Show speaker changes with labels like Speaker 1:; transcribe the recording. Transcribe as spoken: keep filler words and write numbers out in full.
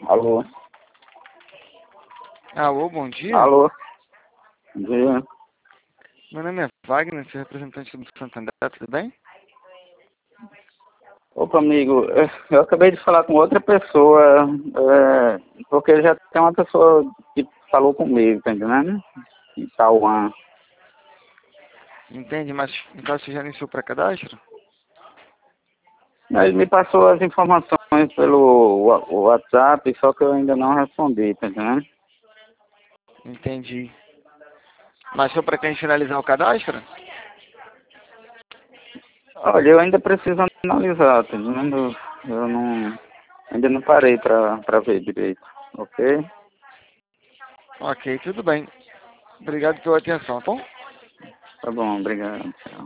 Speaker 1: Alô?
Speaker 2: Alô, bom dia.
Speaker 1: Alô? Bom dia.
Speaker 2: Meu nome é Wagner, sou representante do Santander, tudo bem?
Speaker 1: Opa, amigo, eu eu acabei de falar com outra pessoa, é, porque já tem uma pessoa que falou comigo, tá entendendo? Em Taiwan.
Speaker 2: Entende, mas no caso você já iniciou para cadastro?
Speaker 1: Ele me passou as informações pelo Wa- WhatsApp, só que eu ainda não respondi, tá entendendo?
Speaker 2: Entendi. Mas só pretende finalizar o cadastro?
Speaker 1: Olha, eu ainda preciso analisar, tá entendendo? Eu não, ainda não parei pra, pra ver direito, ok?
Speaker 2: Ok, tudo bem. Obrigado pela atenção, tá bom?
Speaker 1: Tá bom, obrigado. Tchau.